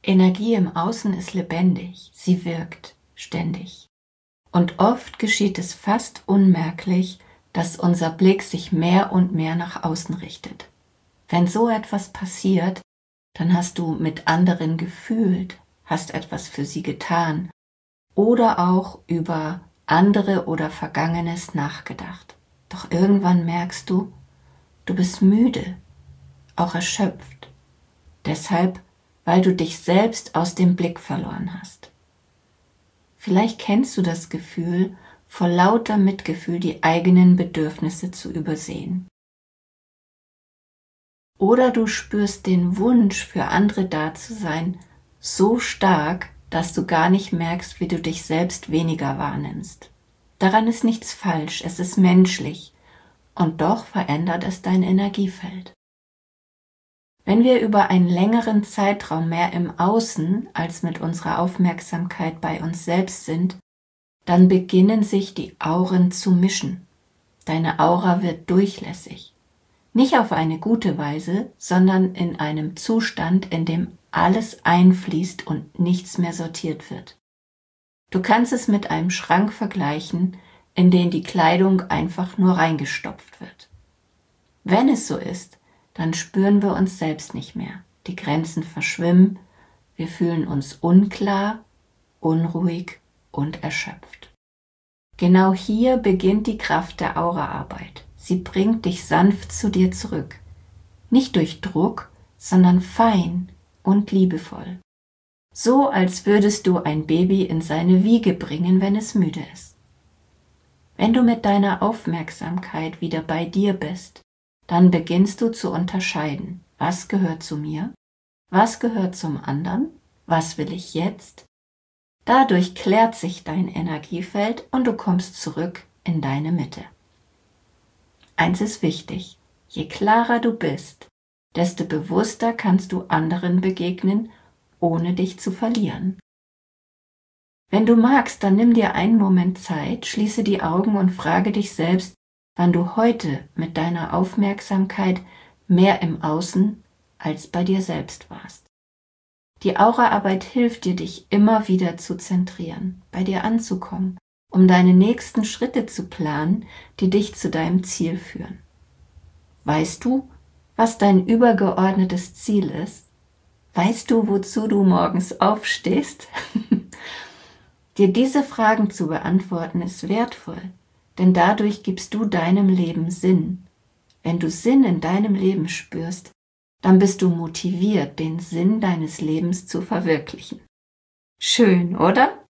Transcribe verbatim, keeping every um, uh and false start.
Energie im Außen ist lebendig, sie wirkt ständig. Und oft geschieht es fast unmerklich, dass unser Blick sich mehr und mehr nach außen richtet. Wenn so etwas passiert, dann hast du mit anderen gefühlt, hast etwas für sie getan oder auch über andere oder Vergangenes nachgedacht. Doch irgendwann merkst du, du bist müde, auch erschöpft. Deshalb, weil du dich selbst aus dem Blick verloren hast. Vielleicht kennst du das Gefühl, vor lauter Mitgefühl die eigenen Bedürfnisse zu übersehen. Oder du spürst den Wunsch, für andere da zu sein, so stark, dass du gar nicht merkst, wie du dich selbst weniger wahrnimmst. Daran ist nichts falsch, es ist menschlich und doch verändert es dein Energiefeld. Wenn wir über einen längeren Zeitraum mehr im Außen als mit unserer Aufmerksamkeit bei uns selbst sind, dann beginnen sich die Auren zu mischen. Deine Aura wird durchlässig. Nicht auf eine gute Weise, sondern in einem Zustand, in dem alles einfließt und nichts mehr sortiert wird. Du kannst es mit einem Schrank vergleichen, in den die Kleidung einfach nur reingestopft wird. Wenn es so ist, dann spüren wir uns selbst nicht mehr. Die Grenzen verschwimmen, wir fühlen uns unklar, unruhig und erschöpft. Genau hier beginnt die Kraft der Auraarbeit. Sie bringt dich sanft zu dir zurück. Nicht durch Druck, sondern fein und liebevoll. So, als würdest du ein Baby in seine Wiege bringen, wenn es müde ist. Wenn du mit deiner Aufmerksamkeit wieder bei dir bist, dann beginnst du zu unterscheiden, was gehört zu mir, was gehört zum anderen, was will ich jetzt. Dadurch klärt sich dein Energiefeld und du kommst zurück in deine Mitte. Eins ist wichtig, je klarer du bist, desto bewusster kannst du anderen begegnen, ohne dich zu verlieren. Wenn du magst, dann nimm dir einen Moment Zeit, schließe die Augen und frage dich selbst, wann du heute mit deiner Aufmerksamkeit mehr im Außen als bei dir selbst warst. Die Auraarbeit hilft dir, dich immer wieder zu zentrieren, bei dir anzukommen, um deine nächsten Schritte zu planen, die dich zu deinem Ziel führen. Weißt du, was dein übergeordnetes Ziel ist? Weißt du, wozu du morgens aufstehst? Dir diese Fragen zu beantworten ist wertvoll, denn dadurch gibst du deinem Leben Sinn. Wenn du Sinn in deinem Leben spürst, dann bist du motiviert, den Sinn deines Lebens zu verwirklichen. Schön, oder?